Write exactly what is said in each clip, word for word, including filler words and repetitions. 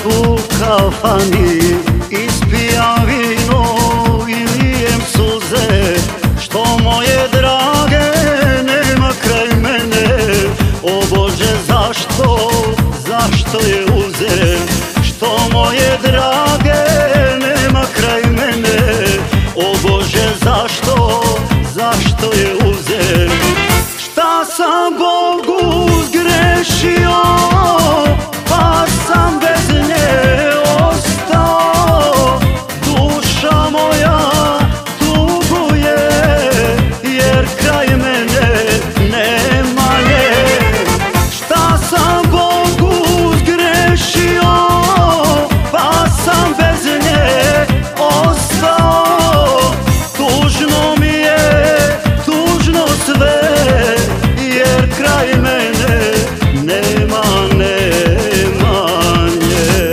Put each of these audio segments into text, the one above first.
u kafani, ispijam vino i lijem suze, što moje drage nema kraj mene. O Bože, zašto, zašto je uzem, što moje drage nema kraj mene. O Bože, zašto, zašto je uzem. Šta sam Bogu zgrešio, pa sam bez nje ostao. Duša moja tuguje, jer kraj mene nema nje. Šta sam Bogu zgrešio, pa sam bez nje ostao. Tužno mi je, tužno sve, jer kraj mene nema, nema nje.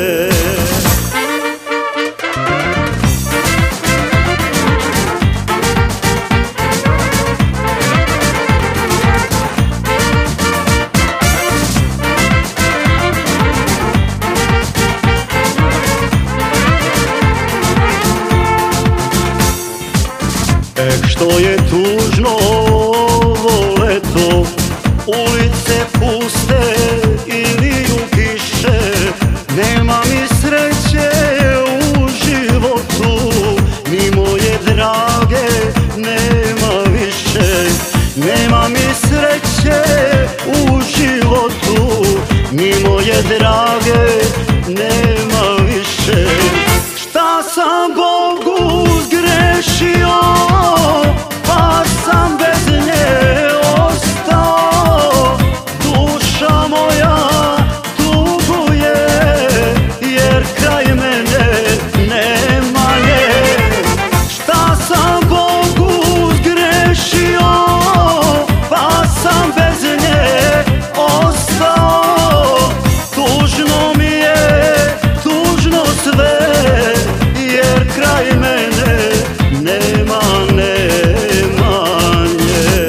Eh, što je tužno ovo leto, ulice puste i liju kiše. Nema mi sreće u životu, ni moje drage nema više. Nema mi sreće u životu, ni moje drage nema više. Šta sam Bogu zgrešio, pa sam bez nje ostao. Duša moja tuguje, jer kraj mene nema nje. Šta sam Bogu zgrešio, pa sam bez nje ostao. Tužno mi je, tužno sve, jer kraj mene nema, nema nje.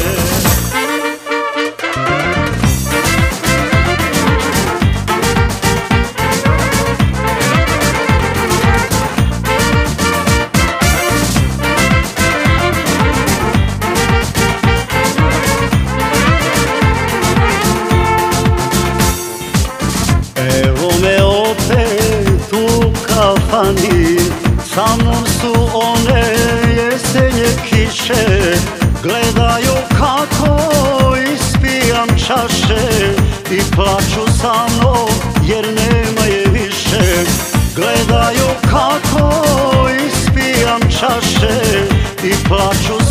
Evo me opet u kafani, sa mnom su one jesenje kiše. Gledaju kako ispijam čaše i plaču sa mnom jer nema je više. Gledaju kako ispijam čaše i plaču